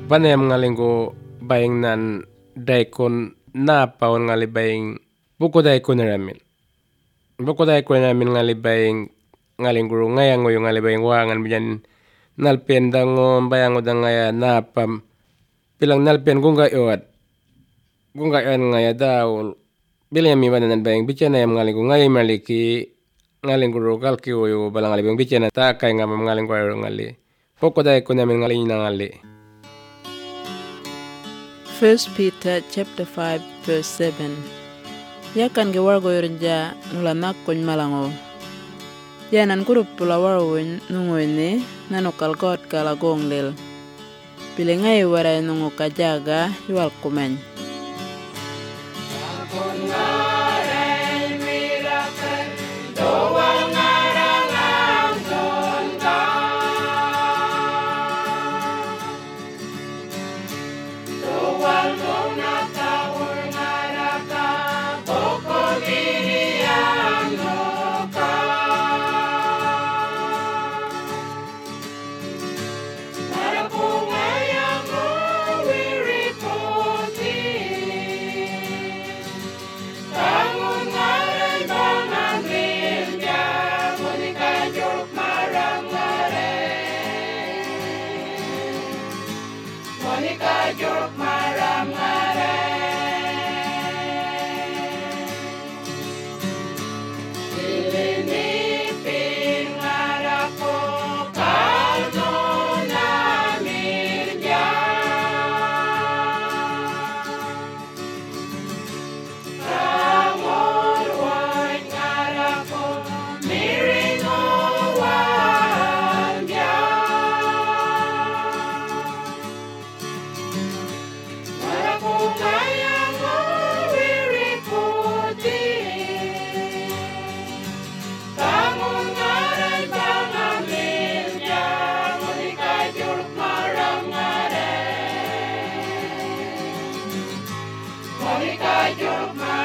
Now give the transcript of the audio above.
Panem ngalingo baying nan daikon na paon ngali baying buko daikon ramin. Buko daikon ramin ngali baying ngalinguro ngayang yung ngali baying wangan biyan nalpen dango bayang udang ngaya napam pilang nalpen gunga iwat. Gunga iwan ngaya daul. Bilang mi banan baying bicara yang ngalingo ngaya maliki ngalinguro kalki uyo balang ngali baying bicara tak kay ngamam ngalingo ngali. Buko daikon ramin ngali ngali. 1 Peter chapter 5 verse 7. Yakan ge wargo yorja ngula nakkoñ malango. Yanan kurup pula warwoñ nungoyne nanokal god kala gonglel. Pilengai waray nungo kajaga yual kumañ. Monica York.